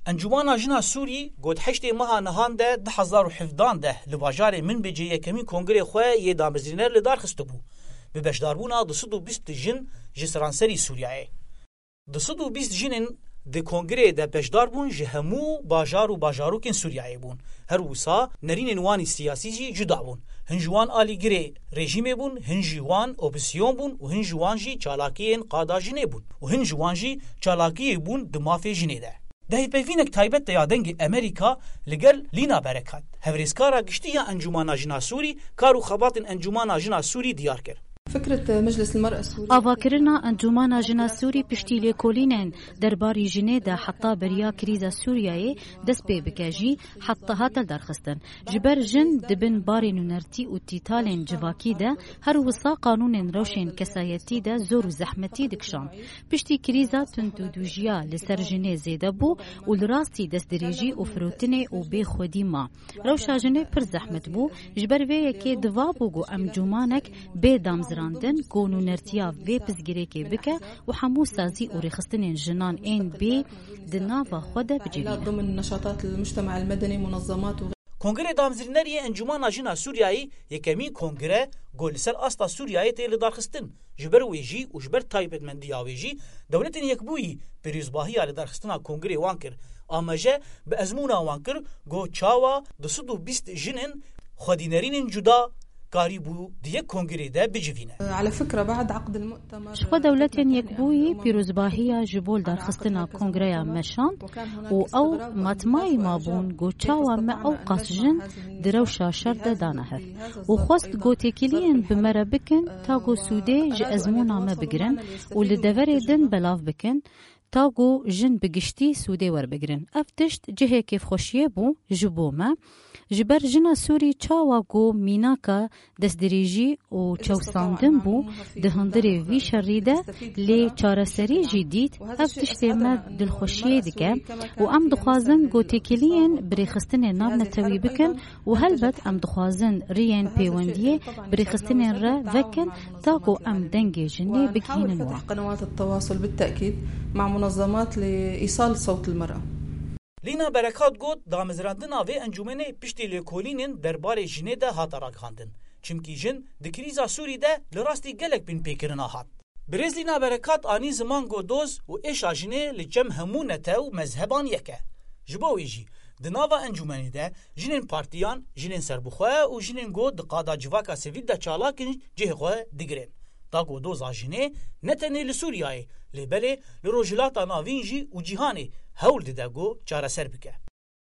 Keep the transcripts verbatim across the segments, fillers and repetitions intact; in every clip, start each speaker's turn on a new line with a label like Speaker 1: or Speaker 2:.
Speaker 1: انجمانا جنا سوری گوت هشت ماه نهان ده ده هزار و هفدان ده لباجار من بجی یکمی کنگره خواه یه دامزرینر لدار خستو بو. به بشداربونا ده صد و بیست جن جسرانسری سوریایه. ده صد و بیست جنین ده کنگره ده بشداربون جهمو باجار و باجاروکن سوریایه بون. هر وسا نرین نوانی سیاسی جی جدا بون. هنجوان آلیگره رژیم بون، هنجوان اپوزیسیون بون و هنجوان جی چالاکیین قادا جنه بون و هنجوان جی چالاکی بون دمافی جنه ده. دهی پیوینک تایبت یا دنگ امریکا لگل لینا برکت. هفریسکارا گشتی انجمانا جنا سوری کارو خباتن انجمانا جنا سوری دیار کرد.
Speaker 2: فكرة مجلس المرأة السوري
Speaker 3: آواکرنا انجمانا جنا سوری پشتی لیکولینن درباری جنه ده حتی بریا کریزا سوریای دست پی بکجی حتی هاتل درخستن جبر جن دبن بارین و نرتی و تیتالین جواکی ده هر وصا قانون روشن کسایتی ده زور و زحمتی دکشان پشتی کریزا تندو دوجیا لسر جنه زیده بو و لراستی دست دریجی و فروتنه و بی خودی ما روشا جنه پر زحمت بو جبر وی که دوابو گو انجمانک بی دامزران راندن گونو نرتیا وی پزگیرکی بکه و حمو سازی و رخصتن جنان این بی دناوا خود بجوینه.
Speaker 2: ضمن نشاطات المجتمع المدني منظمات و
Speaker 1: کنگره دامزرینری انجمانا جنا سوریایی یکمی کنگره گل سر استا سوریایی تیل دارخستن جبر ویجی و جبر تایبت من دیاویجی دولتن یکبویی پریزباهی آل دارخستنا کنگره وانکر آمجه به ازمونا وانکر گو چاوا دو صد و بیست جنن خودینرین جدا قاربو دیه کنگره ده بجوینه.
Speaker 2: على فكرة بعد عقد المؤتمر
Speaker 3: شخو دولتين يكبوي بيروزباهية جبول در خستنا کنگره مشان و او مطمعي مابون گوچاوا ما او قاسجن دروشا شرد دانهر و خواست گوتيكيلين بمرا بكن تاگو سوده ج ازمونا ما بگرن و لدور دن بلاف بكن تاگو جن بگشتی سوده ور بگرن افتشت جهه کف خوشیه بو جبو ما جبر جنا سوری چاواگو میناکا دست دریجی و چوساندن بو دهندری وی شریده لی چارسری جدید افتشت ما دلخوشیه دکه و ام دخوازن گو تکیلین بریخستن نام نتوی بکن و هلبت ام دخوازن ریان پیوندیه بریخستن را وکن تاگو ام دنگ جنه بکهین نوا
Speaker 2: قنوات التواصل بالتأكيد مع منظمات لإيصال صوت المرأة.
Speaker 1: لینا برکات گوت دامزراندنا و انجمنه پشتی لیکولینن درباره جنه ده هات راکاندن چمکی جن دکریزا سوری ده لراستی گلک بین پیکرنا هات برز لینا برکات آنی زمان گو دوز و ایشا جنه لجم همونته و مذهبان یکه جبوی جی دناوا انجمنه ده جنین پارتیان جنین سربخواه و جنین گو دقادا جواکا سوید ده چالاکن جه خواه دگرین تاگو دوزا جنه نتنه لسوریای لبله لروجلاتا ناوینجی و جیهانی هول دداگو چاره سر بکه.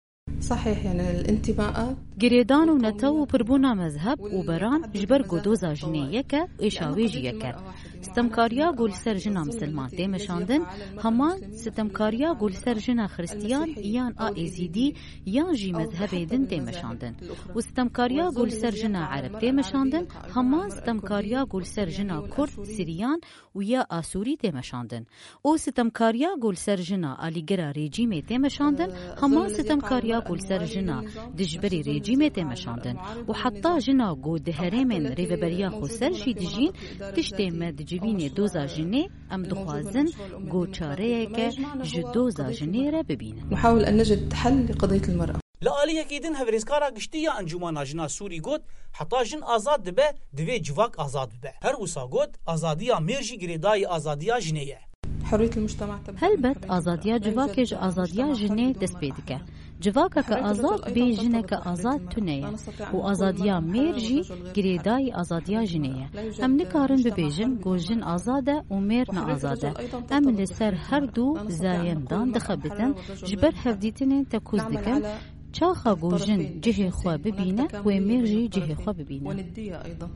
Speaker 2: صحيح يعني الانتماءات
Speaker 3: گریدان و نتو پربونا مذهب و بران جبر گودوزا جنیه که ایشاویجیه که ستمکاریا گول سر جنا مسلمان دیمشاندن همان ستمکاریا گول سر جنا خریستیان یان آئیزیدی یان جی مذهب دن دیمشاندن و ستمکاریا گول سر جنا عرب دیمشاندن همان ستمکاریا گول سر جنا کرد سیریان و یا آسوری دیمشاندن و ستمکاریا گول سر جنا آلیگرا رژیم دیمشاندن همان ستمکاریا گول سر جنا دجبری رژیم دیمشاندن و حتی جنا گو دهرمن ریوبریا خو سر جی دجین تشتی مد جوین دوزا جنه ام دخوازن گوچاره که جدوزا جنه را ببینن.
Speaker 2: نحاول أن نجد حل لقضية المرأة.
Speaker 1: لآلیه کیدن هفریسکارا گشتی یا انجمانا جنا سوری گوت حتی جن آزاد دبه دوی جواک آزاد ببه. هر وسا گوت آزادیا میرجی گریدای آزادیا جنیه.
Speaker 2: حرية المجتمع
Speaker 3: هلبت آزادیا جواکج آزادیا جنه دست پیدکه. جواکا که آزاد بی جنه که آزاد تونیه و آزادیا میر جی گریدای آزادیا جنیه ام نکارن ببیجن گو جن آزاده و میر نا آزاده ام لسر هر دو زایندان دخبتن جبر هفدیتن تکوز دکن چاخا گو جن جه خواه ببینه و میر جی جه خواه ببینه
Speaker 2: وندية أيضا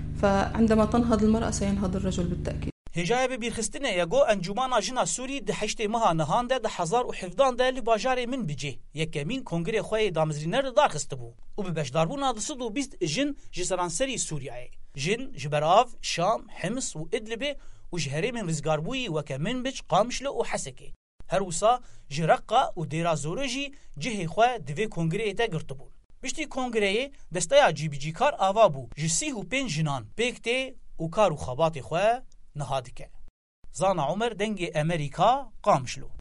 Speaker 2: فعندما تنهض المرأة سينهض الرجل بالتأكيد.
Speaker 1: هجای به بیرخستنه یگو انجمانا جنا سوری ده هشت ماه نهان ده ده هزار و هفدان ده لباجار من بجه یکمین کنگره خواه دامزرینر دار خسته بو و به بشداربونا ده صد و بیست جن جسرانسری سوریای جن جبراف شام حمص و ادلبه و جهره من رزگاربوی وکمن بج قامشلو و حسکه هر وسا جرقا و دیرا زورجی جه خواه دوی کنگره تا گرتبون بشتی کنگره دستایا جی بی جی کار آوا بو جسی و پین جنان پیکته و کار و خبات خواه نهادکه زانا عمر دنگ امریکا قامشلو